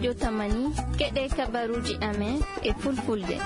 studio Tamani keɗe kabaruji amen e fulfulde.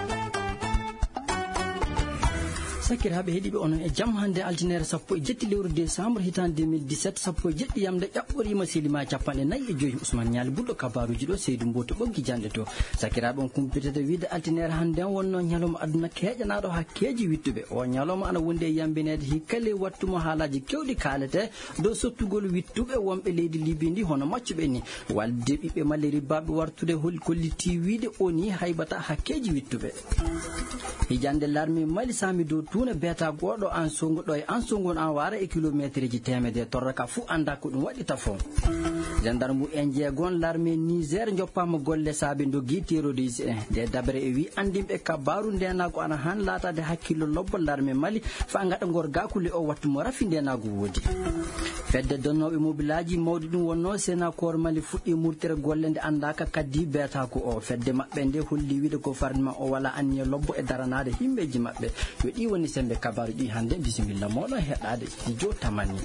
sakiraaɓe heeɗiɓe onon e jam hannde altinere 17 lewru décembre hitande 2017 sappo e jeɗɗi yamde ƴaɓɓorima silima 45 Ousmane Ñaali ɓurɗo kabaruji ɗo Seydou Mboto ɓoggi jande to sakiraaɓe on kumpitede wiide altinere hannde wonno ñalawma aduna keeƴanaɗo hakkeji wittuɓe o ñalawma ana wondi e yambinede hikkale wattumo haalaji kewɗi kaalete dow sottugol wittuɓe wonɓe leydi Libye ndi hono maccuɓe ni walde ɓiɓɓe malle ribbaɓe wartude kolliti wiide oni haybata hakkeji wittuɓe hijande l'armée Mali sami dow tuna beta goɗo an songo ɗo e an songon an wara e kilométre ji temede torra ka fu anda ko ɗum waɗita fo gendarme en jeegon l'armée Niger joppama golle saabe dogui terrorisme de dabre e wi andimɓe kabaru ndenago ana han latade hakkillo lobbo l'armée Mali fa gaɗa gor gakule o wattumo rafi ndenago woodi fedde donnoɓe mobilaji mawɗi ɗum wonno sénateur Mali fuɗɗi murtere golle nde andaka kaddi beta ko o fedde mabɓe nde holli wiide ko farnima o wala anniya lobbo e daranade himɓeji mabɓe yo ɗi woni sembe kabaru ɗi hande bisimilla moɗon heɗade studio Tamani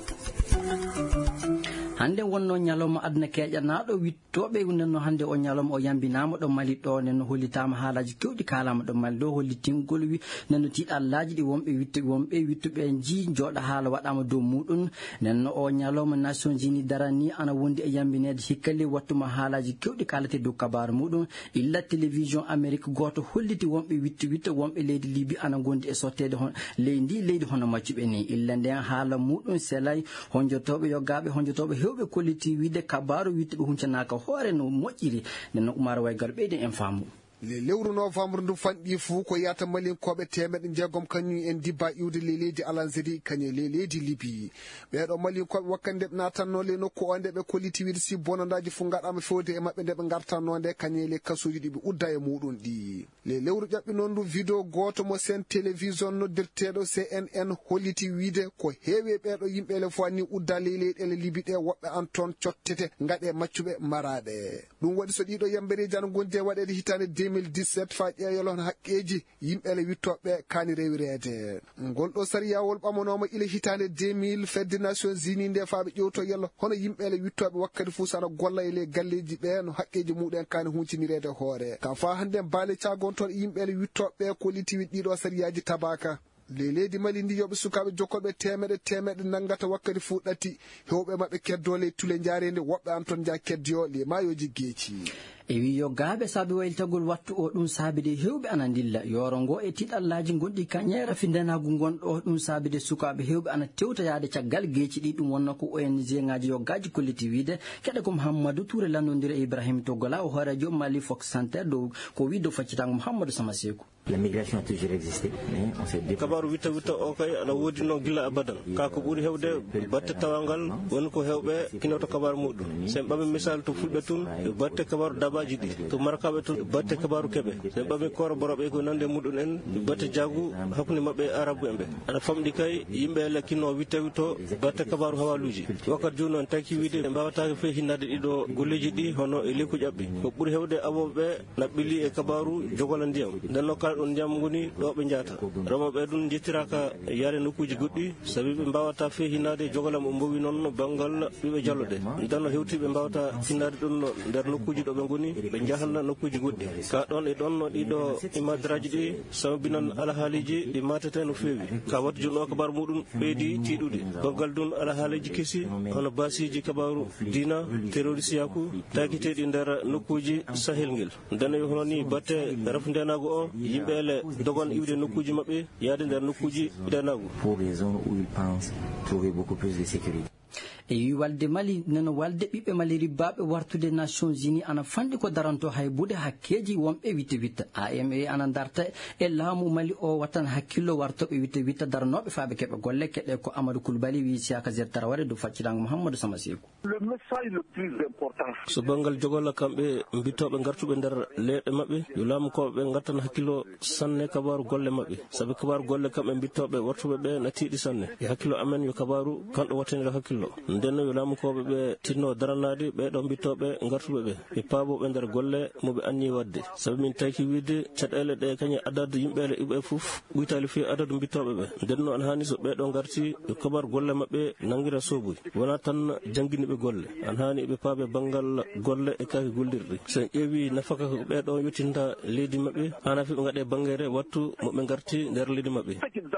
hande wonno ñalawma aduna keeƴanaɗo wittoɓe nenno hande o ñalawma o yambinama ɗo Mali ɗo nenno hollitama haalaji kewɗi kalama ɗo Mali ɗo holli tingol wi nenno tiɗallaji ɗi wonɓe wittuɓe ji jooɗa haala waɗama dow muɗum nenno o ñalawma Nations Unies darani ana wondi e yambinede hikkali wattuma haalaji kewɗi kalate dow kabaru muɗum illa télévision Amérique goto holliti wonɓe witta wonɓe leydi Libye ana gondi e sottede leydi hono maccuɓe ni illa nden haala muɗum selay honjotoɓe honjotoɓe hewɓe kolliti wiide kabaru wittuɓe huncanaka hoore no moƴƴiri nenno Oumar Waygar ɓeyde en faamu le lewru novembre ndu fanɗi fuu ko yata malinkoɓe 100 kañum en dibba iwde le leydi Alanzeri kañe le leydi Libye ɓeɗo malinkoɓe wakkande ɓe natanno le nokku o nde ɓe kolliti wiide si bonandaji fuu gaɗama fewde e mabɓe nde ɓe gartanno nde kañe le kasuji ɗi ɓe udda e muɗum ɗi le lewru ƴaɓɓi noon ndu vidéo goto mo sen télévision noddirteɗo CNN holliti wiide ko heewi ɓeɗo yimɓele fo ni udda le leyɗele Libye ɗe woɓɓe an toon cottete gaɗe maccuɓe maraɗe ɗum waɗi so ɗiɗo yambereji ana gondi e waɗede hitande 2017 fa ƴeeyolon haqqeji yimɓele wittoɓe kaani rewirede ngolɗo sariyawol ɓamanoma ile hitande 2000 fedde Nations Unies nde faaɓe ƴewto yello hono yimɓele wittoɓe wakkati fuu sana golla e le galleji ɓe no haqqeji muɗen kaani huncinirede hoore kam fa hande baale cagon toon yimɓele wittoɓe ko litiwi ɗiɗo sariyaji tabaka le leydi Mali ndi yoɓe sukaɓe jokkoɓe temeɗe nangata wakkati fuu ɗati hewɓe mabɓe keddole tule jarede woɓɓe an toon ja keddiyo le mayoji geeci e wi yo gaaɓe saabi waylitagol wattu o ɗum saabide hewɓe ana dilla yoro ngo e tiɗallaji gonɗi kañera fi ndenagu gonɗo ɗum saabide sukaɓe hewɓe ana tewta yaade caggal geeci ɗi ɗum wonno ko ONG ngaji yoggaji kolliti wiide keɗe ko Mouhamadou Touré landodiri e Ibrahima Togola o horadio Mali Fox Center dow ko wi dow faccitango Mouhamadou Samasekou la migration a toujours existé mais on s'est kabaru witta o kay ana woodi no gila abadan ka ko ɓuri hewde batte tawangal woni ko hewɓe kinoto kabaru muɗum sen ɓaɓe misal to fulɓe tun batte kabaru dabaji ɗi to markaɓe tun batte kabaru keɓe sen ɓaɓe koroboroɓe ko nande muɗum en batte jagu hakkude mabɓe arabu en ɓe ana famɗi kay yimɓe lakkino witta witto batte kabaru hawaluji wakkati joni noon taki wiide mbawata fe hinnade ɗiɗo golleji ɗi hono e lekku ƴaɓɓi ko ɓuri hewde awoɓeɓe na ɓilli e kabaru jogola ndiyam ndenno kala ɗon ndiyam ngoni ɗo ɓe jata remoɓe ɗum jettiraka yaare nokkuji goɗɗi saabi ɓe mbawata fe hinnade jogolam o mbowi noon no banggal ɓiɓe jalloɗe ndenno hewtiɓe mbawata hinnade ɗum nder nokkuji ɗo ɓe goni ɓe jahanna nokkuji goɗɗi ka ɗon e ɗon no ɗiɗo imadiraji ɗi sababinan alahaaliji ɗi matete no fewi ka wata joni o kabaru muɗum ɓeydi tiɗude banggal ɗum alahaaliji kesi hono basiji kabaru dina terrorisiyaku takiteɗi nder nokkuji sahel ngel ndenno hono ni batte rafu ndenago o yimɓe ele dogon iwde nokkuji mabɓe yaade nder nokkuji ndenago pour les zones où ils pensent trouver beaucoup plus de sécurité e wi walde Mali neno walde ɓiɓɓe Mali ribbaɓe wartude Nations Unies ana fanɗi ko daranto haybude hakkeji wonɓe witta AMA ana darta e laamu Mali o wattan hakkillo wartoɓe witta daranoɓe faaɓe keɓe golle keɗe ko Amadou Coulibaly wi Siaka Zer Traoré do faccirango Mouhamadou Samasekou le message le plus important so bangal jogolla kamɓe mbittoɓe gartuɓe nder leɗɗe mabɓe yo laamu koɓe gartan hakkillo sanne kabaru golle mabɓe saabi kabaru golle kamɓe mbittoɓe wartuɓe ɓe na tiiɗi sanne e hakkillo amen yo kabaru kanɗo wattanire hakkillo nden no laamu koɓe ɓe tinno daranade ɓe ɗon bittoɓe gartuɓe ɓe paaboɓe nder golle moɓe anni wadde sabi min taki wiide caɗele ɗe kañe adade yimɓele iɓe fof ɓuytali fi adadu bittoɓe ɓe nden no an hani so ɓe ɗo garti yo kabar golle maɓɓe nangira sobuy wona tan jangguiniɓe golle an hani ɓe paaɓe banggal golle e kaki gollirɗi sen ƴeewi nafaka ko ɓe ɗo yottinta leydi maɓɓe hana fi ɓe gaɗe bangere wattu moɓe garti nder leydi maɓɓe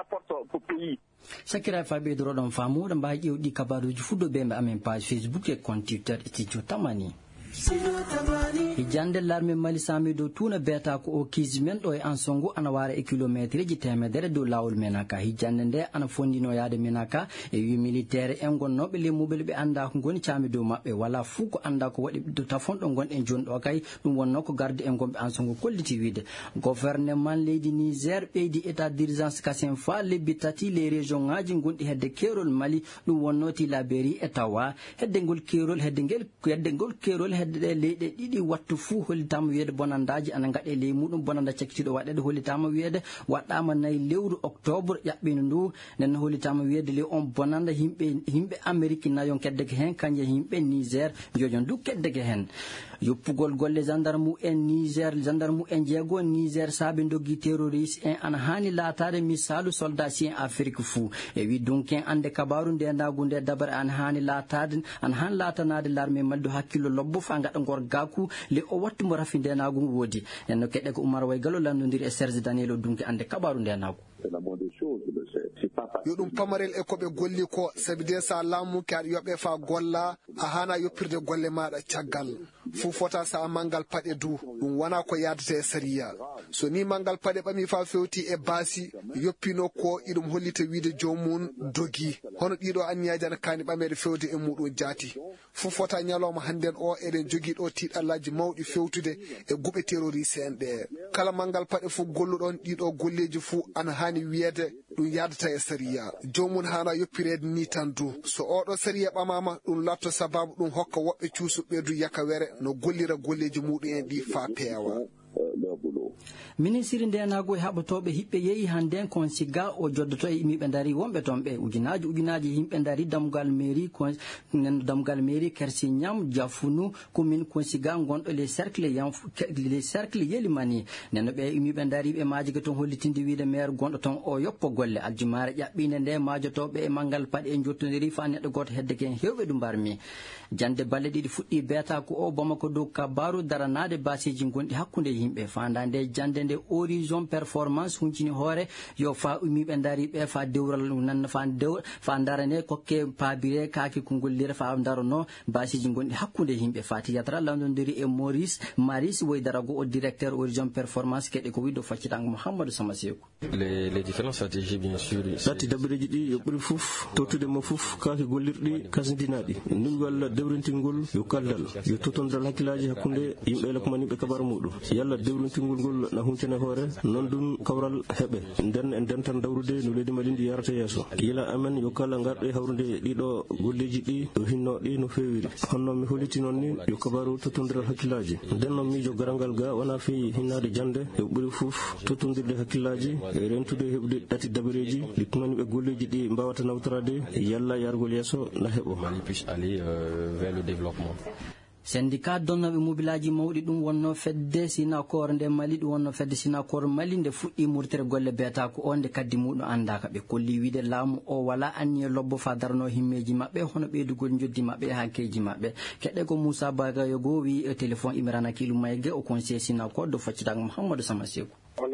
sakira fa ɓeydoroɗon famuɗo mbawi ƴewɗi kabaruji fuddo ɓe mbe amen page Facebook e compte Twitter studio tamani hijande l'armée Mali sami dow tuuna beta ko o kismen ɗo e Ansongo ana wara e kilométre ji temedere dow lawol Menaka hijande nde ana fondino yaade Menaka e wi militaire en gonnoɓe lemuɓel ɓe anda ko goni cami dow mabɓe wala fuu ko anda ko waɗi do tafon ɗo gonɗen joni ɗo kay ɗum wonno ko garde en gonɓe Ansongo kolliti wiide gouvernement leydi Niger ɓeydi état d'urgence kasen fa lebbi tati les région ngaji gonɗi hedde kerol Mali ɗum wonno Tilaberi e Tawa hedde ngol kerol hedde hedde leyɗe ɗiɗi wattu fuu hollitama wiyeede bonandaji ana gaɗe ley muɗum bonanda cakkitiɗo waɗede hollitama wiyeede waɗɗama nayi lewru octobre ƴaɓɓino ndu nden hollitama wiyeede ley on bonanda yimɓe Amérique nayon keddeke hen kanje yimɓe Niger jojon du keddeke hen yoppugol golle gendarme en Niger gendarme en jeego Niger saabi doggi terroriste en ana hani laatade misalu soldat si en Afrique fuu e wi dunken ande kabaru ndendagu nde dabare ana hani laatanade l'armée Mali do hakkilo lobbo fa gaɗa gorgaku le o wattu mo rafi ndenagu woodi en keɗɗe ko Oumar Way Gallo landodiri e Serge Daniel o dunki ande kabaru ndenagu yo ɗum pamarel e koɓe golli ko sabi de sa laamuki aɗa yoɓe fa golla a hana yoppirde golle maɗa caggal fuu fota sa mangal paɗe du ɗum wona ko yadata e sariya so ni mangal paɗe ɓami fa fewti e baasi yoppino ko iɗum hollita wiide jomum dogi hono ɗiɗo anniyaji ana kani ɓamede fewde e muɗum jaati fuu fota ñalawma hannden o eɗen jogui ɗo tiɗallaji mawɗi fewtude e guɓe terroriste en ɗe kala mangal paɗe fuu golluɗon ɗiɗo golleji fuu ana hani wiyede ɗum yadata e sariya jomum hana yoppirede ni tan du so oɗo sariya ɓamama ɗum latto sababu ɗum hokka woɓɓe cuusuɓe du yakawere no gollira golleji muɗum en ɗi fa peewa ministre ndenago e haɓotoɓe hiɓɓe yeehi hande kon siga o joddoto e yimɓe daari wonɓe toon ɓe ujunaji yimɓe daari damgal mairie Kersi Ñam Jafunu commune kon siga gonɗo les cercle yelimani neno ɓe yimɓe daari ɓe majiga toon hollitinde wiide maire gonɗo toon o yoppo golle aljumare ƴaɓɓinde nde majotoɓe e mangal paɗe e jottodiri fa neɗɗo goto hedde ken hewɓe ɗum mbarmi jande balle ɗiɗi fuɗɗi beeta ko o Bamako dow kabaru daranade basiji gonɗi hakkude yimɓe fandande jande nde horizon performance huncini hoore yo fa yimɓe daariɓe fa dewral nan fa darane kokke pabire kaki ko gollira fa darono basiji gonɗi hakkude yimɓe fati yatra landodiri e Maris Woydarago o directeur horizon performance keɗe ko wiɗo faccitango Mouhamadou Samasekou les différentes stratégies bien sûr ɗatti dabireji ɗi yo ɓuri fof tottude mo fof kaki gollirɗi kasdinaɗi ndugol dewrintingol yo kaldal yo totondral hakkillaji hakkude yimɓe lakmaniɓe kabaru muɗum yalla dewrintingol ngol na huntene hoore non ɗum kawral heɓe nden en dentan dawrude no leydi Mali ndi yarata yeeso yila amen yo kala garɗo hawrude ɗiɗo golleji ɗi yo hinnoɗi no fewiri honno mi holliti noon ni yo kabaru totodiral hakkillaji nden noon miijo garangal ga wona feewi hinnade jande yo ɓuri fof totodirde hakkillaji e rentude heɓude ɗati dabareji ɗi kumaniɓe golleji ɗi mbawata nawtorade yalla yargol yeeso na heɓo vers le développement. syndicat donnoɓe mobilaji mawɗi ɗum wonno fedde sinakor nde Mali ɗum wonno fedde sinakor Mali nde fuɗɗi murtere golle beeta ko on nde kaddi muɗum andaka ɓe kolli wiide laamu o wala anniye lobbo fa darno himmeji mabɓe hono ɓeydugol joddi mabɓe e hakkeji mabɓe keɗɗe ko Moussa Bagayogo wi e téléphone Imrana Kilou Maygue o conseiller sinakor do faccitago Mouhamadou Samasekou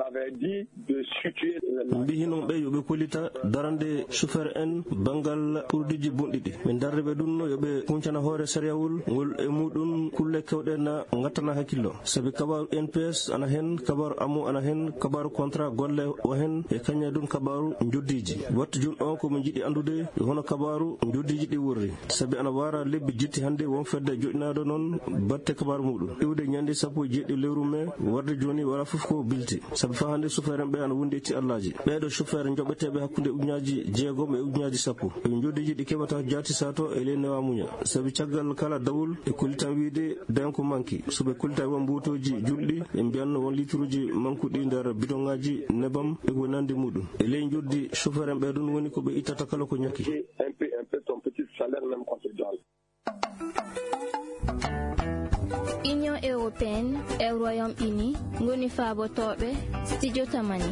mbi hinon ɓe yoɓe kollita darande chauffeur en bangal ɓurdiji bonɗiɗi min darde ɓe ɗum yoɓe huncana hoore sariawol ngol e muɗum kulle kewɗe na gattana hakkillo saabi kabaru NPS ana hen kabaru amu ana hen kabaru contrat golle o hen e kaña ɗum kabaru joddiji wattu joni on komin jiiɗi andude hono kabaru joddiji ɗi wurri saabi ana wara lebbi jitti hande won fedde joɗinaɗo noon batte kabaru muɗum iwde ñande sappo e jeeɗiɗi lewru mai warde joni wala foof ko bilti saabi fa hande chauffeur en ɓe ana wondi etti allaji ɓeɗo chauffeur joɓeteɓe hakkude ujunaji jeegom e ujunaji sappo e joddiji ɗi keɓata jaati sato e ley newa muña saabi caggal kala dawol e kollitan wiide dañko manki soɓe kollita won mbutoji julɗi e mbiyanno won litruji mankuɗi nder bidon ngaji nebam e ko nandi muɗum e ley joddi chauffeur en ɓe ɗum woni koɓe ittata kala ko ñakki salaire même contribuable. Union européenne et Royaume-Uni ngoni faabotoɓe studio tamani.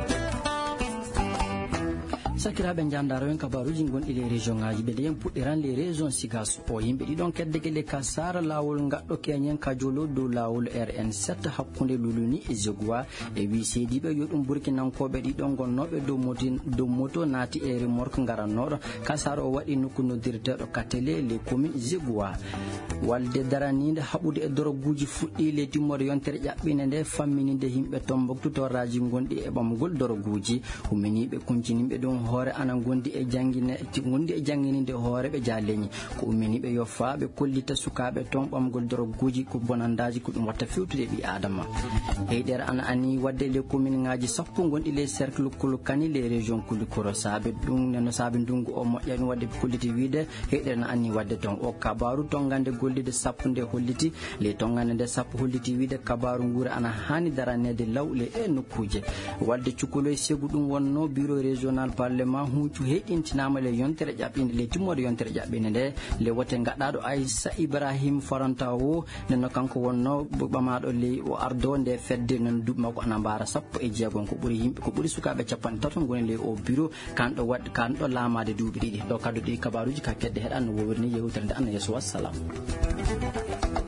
sakiraɓe jandaro en kabaruji gonɗi les région ngaji ɓe yen puɗɗiran les région sigas o yimɓe ɗiɗon keddegele ka sara lawol gaɗɗo keñen kajolo dow lawol RN7 hakkude luluni e jogua e wi seediɓe yo ɗum burkinankoɓe ɗiɗon gonnoɓe dow moto naati e remorque garannoɗo ka sara o waɗi nokku noddirteɗo katele les communes jogua walde daranide haɓude e doroguji fuɗɗi le timmore yontere ƴaɓɓine nde famminide yimɓe Tombouctou toraji gonɗi e ɓamgol doroguji umminiɓe kunciniɓe ɗum hoore ana gondi e jangguininde hoore ɓe jaleñi ko umminiɓe yo faaɓe kollita sukaɓe toon ɓamgol doroguji ko bonandaji ko ɗum watta fewtude ɓi adama heydere ana ani wadde les commune ngaji sappo gonɗi les cercle kulukani les région kulikoro saabe ɗum neno saabe ndungu o moƴƴani wadde kolliti wiide heydere na anni wadde toon o kabaru tongande gollide sappo nde holliti les tongande nde sappo holliti wiide kabaru guura ana hani daranede lawle e nokkuje wadde cukoloy segu ɗum wonno bureau régional parlement huucu heƴintinama le yontere ƴaɓɓinde le timmode yontere ƴaɓɓinde nde le wote gaɗɗaɗo Aissa Ibrahim Faranta o nenno kanko wonno ɓamaɗo ley o ardo nde fedde non duuɓi makko ana mbara 16 ko ɓuuri yimɓe ko ɓuuri sukaɓe 13 goni ley o bureau kanɗo laamade duuɓi ɗiɗi ɗo kaddu ɗi kabaruji ka kedde heɗan no wowirni yewtere nde anna yeeso wassalam.